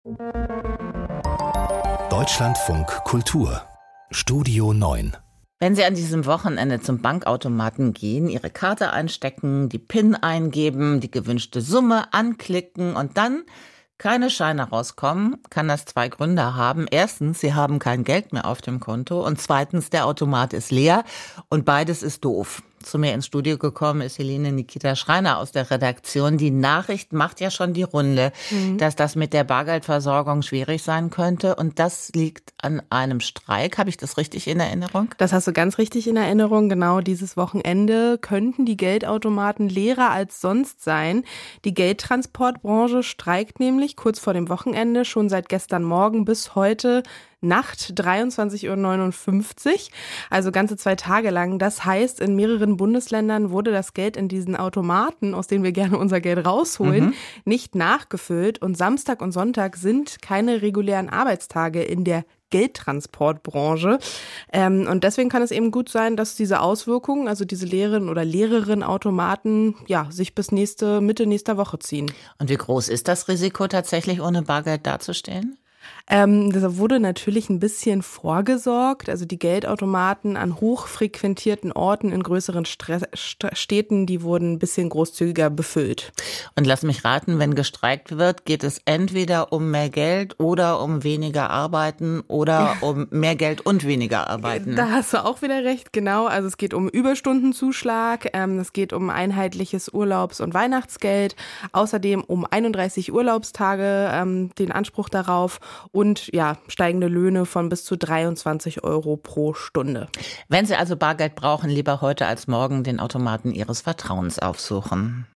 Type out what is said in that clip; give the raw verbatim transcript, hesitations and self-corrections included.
Deutschlandfunk Kultur Studio neun. Wenn Sie an diesem Wochenende zum Bankautomaten gehen, Ihre Karte einstecken, die PIN eingeben, die gewünschte Summe anklicken und dann keine Scheine rauskommen, kann das zwei Gründe haben. Erstens, Sie haben kein Geld mehr auf dem Konto und zweitens, der Automat ist leer und beides ist doof. Zu mir ins Studio gekommen ist Helene Nikita Schreiner aus der Redaktion. Die Nachricht macht ja schon die Runde, mhm. dass das mit der Bargeldversorgung schwierig sein könnte. Und das liegt an einem Streik. Habe ich das richtig in Erinnerung? Das hast du ganz richtig in Erinnerung. Genau dieses Wochenende könnten die Geldautomaten leerer als sonst sein. Die Geldtransportbranche streikt nämlich kurz vor dem Wochenende schon seit gestern Morgen bis heute Nacht dreiundzwanzig Uhr neunundfünfzig, also ganze zwei Tage lang. Das heißt, in mehreren Bundesländern wurde das Geld in diesen Automaten, aus denen wir gerne unser Geld rausholen, mhm. nicht nachgefüllt. Und Samstag und Sonntag sind keine regulären Arbeitstage in der Geldtransportbranche. Ähm, und deswegen kann es eben gut sein, dass diese Auswirkungen, also diese leeren oder leereren Automaten, ja, sich bis nächste, Mitte nächster Woche ziehen. Und wie groß ist das Risiko, tatsächlich ohne Bargeld dazustehen? Ähm, da wurde natürlich ein bisschen vorgesorgt. Also die Geldautomaten an hochfrequentierten Orten in größeren Stre- St- Städten, die wurden ein bisschen großzügiger befüllt. Und lass mich raten, wenn gestreikt wird, geht es entweder um mehr Geld oder um weniger Arbeiten oder um mehr Geld und weniger Arbeiten. Da hast du auch wieder recht, genau. Also es geht um Überstundenzuschlag, ähm, es geht um einheitliches Urlaubs- und Weihnachtsgeld, außerdem um einunddreißig Urlaubstage, ähm, den Anspruch darauf. Und ja, steigende Löhne von bis zu dreiundzwanzig Euro pro Stunde. Wenn Sie also Bargeld brauchen, lieber heute als morgen den Automaten Ihres Vertrauens aufsuchen.